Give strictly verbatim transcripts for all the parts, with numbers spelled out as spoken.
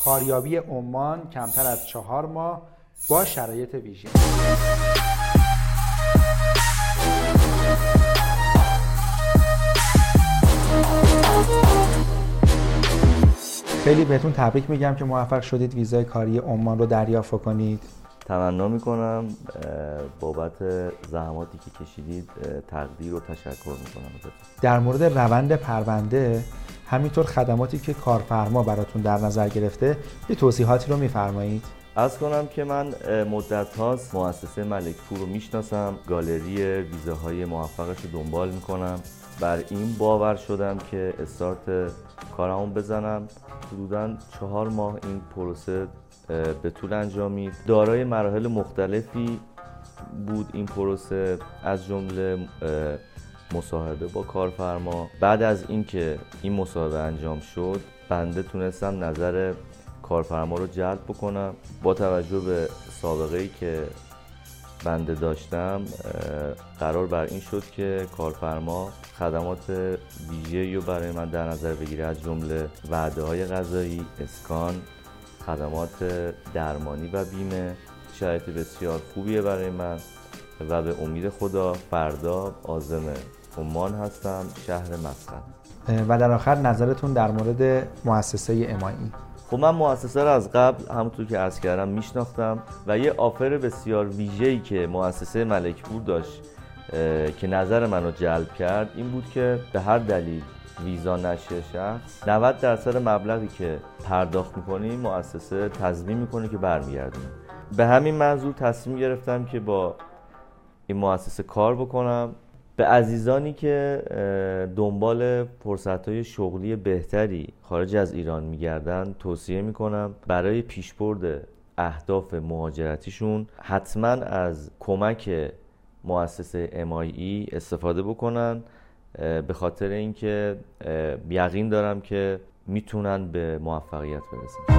کاریابی عمان کمتر از چهار ماه با شرایط ویژه. خیلی بهتون تبریک میگم که موفق شدید ویزای کاری عمان رو دریافت کنید. تمنا میکنم بابت زحماتی که کشیدید تقدیر و تشکر میکنم. در مورد روند پرونده همینطور خدماتی که کارفرما براتون در نظر گرفته یه توضیحاتی رو میفرمایید؟ عرض کنم که من مدت هاست مؤسسه ملک پور رو میشناسم، گالری ویزاهای موفقش رو دنبال میکنم. بر این باور شدم که استارت کارمون بزنم. حدوداً چهار ماه این پروسه به طول انجامید. دارای مراحل مختلفی بود این پروسه، از جمله مصاحبه با کارفرما. بعد از اینکه این مصاحبه انجام شد بنده تونستم نظر کارفرما رو جلب بکنم. با توجه به سابقه‌ای که بنده داشتم قرار بر این شد که کارفرما خدمات ویژه‌ای رو برای من در نظر بگیره، از جمله وعده‌های غذایی، اسکان، خدمات درمانی و بیمه. شرایط بسیار خوبیه برای من و به امید خدا فردا عازم عمان هستم، شهر مسقط. و در آخر نظرتون در مورد مؤسسه امایی؟ خب من مؤسسه رو از قبل همونطور که عرض کردم میشناختم و یه آفر بسیار ویژه‌ای که مؤسسه ملک پور داشت که نظر منو جلب کرد این بود که به هر دلیل ویزا نشه شخص، نود درصد مبلغی که پرداخت میکنیم مؤسسه تضمین میکنه که برمیگردیم. به همین منظور تصمیم گرفتم که با این مؤسسه کار بکنم. به عزیزانی که دنبال فرصت‌های شغلی بهتری خارج از ایران میگردن توصیه میکنم برای پیشبرد اهداف مهاجرتیشون حتما از کمک مؤسسه ام آی ای استفاده بکنن، به خاطر اینکه یقین دارم که میتونن به موفقیت برسن.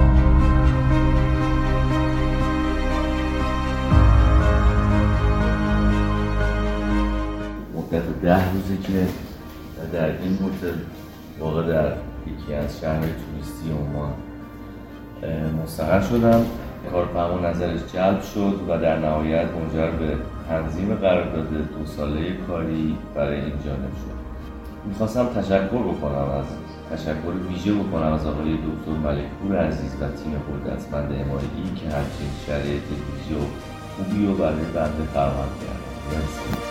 مدت ده روزه که در این هتل واقع در یکی از شهرهای توریستی عمان مستقر شدم. کارفرما نظرش جلب شد و در نهایت منجر به تنظیم قرارداد دو ساله کاری برای این جانب شد. میخواستم تشکر بکنم از تشکر ویژه بکنم از آقای دکتر ملک پور عزیز و تیم قدرتمند ام آی ای که همچین شرایط ویژه و خوبی رو برای بنده فراهم کردن.